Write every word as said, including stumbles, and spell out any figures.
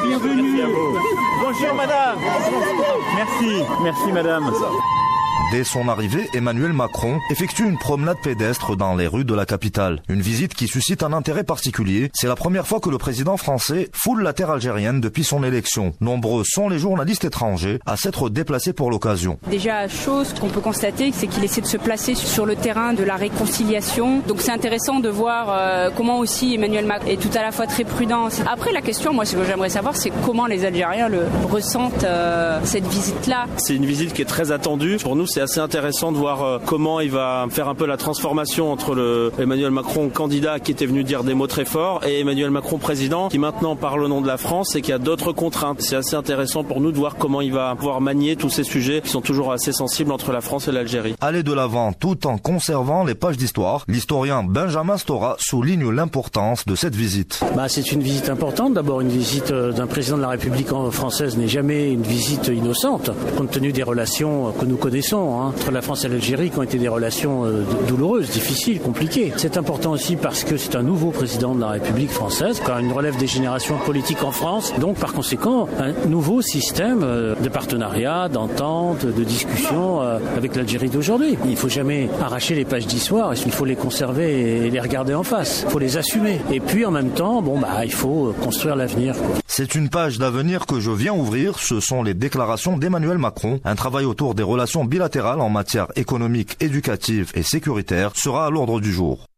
bienvenue. Bonjour madame. Merci, merci madame. Dès son arrivée, Emmanuel Macron effectue une promenade pédestre dans les rues de la capitale. Une visite qui suscite un intérêt particulier. C'est la première fois que le président français foule la terre algérienne depuis son élection. Nombreux sont les journalistes étrangers à s'être déplacés pour l'occasion. Déjà, chose qu'on peut constater, c'est qu'il essaie de se placer sur le terrain de la réconciliation. Donc c'est intéressant de voir euh, comment aussi Emmanuel Macron est tout à la fois très prudent. Après, la question, moi, ce que j'aimerais savoir, c'est comment les Algériens le ressentent, euh, cette visite-là. C'est une visite qui est très attendue. Pour nous, c'est assez intéressant de voir euh, comment il va faire un peu la transformation entre le Emmanuel Macron candidat qui était venu dire des mots très forts et Emmanuel Macron président qui maintenant parle au nom de la France et qui a d'autres contraintes. C'est assez intéressant pour nous de voir comment il va pouvoir manier tous ces sujets qui sont toujours assez sensibles entre la France et l'Algérie. Aller de l'avant tout en conservant les pages d'histoire, l'historien Benjamin Stora souligne l'importance de cette visite. Bah, c'est une visite importante. D'abord, une visite d'un président de la République française n'est jamais une visite innocente, compte tenu des relations que nous connaissons hein, entre la France et l'Algérie, qui ont été des relations euh, douloureuses, difficiles, compliquées. C'est important aussi parce que c'est un nouveau président de la République française, quand une relève des générations politiques en France, donc par conséquent, un nouveau système euh, de partenariat, d'entente, de discussion euh, avec l'Algérie d'aujourd'hui. Il ne faut jamais arracher les pages d'histoire, il faut les conserver et les regarder en face. Il faut les assumer. Et puis en même temps, bon bah il faut construire l'avenir. C'est une page d'avenir que je viens ouvrir, ce sont les déclarations d'Emmanuel Macron. Un travail autour des relations bilatérales en matière économique, éducative et sécuritaire sera à l'ordre du jour.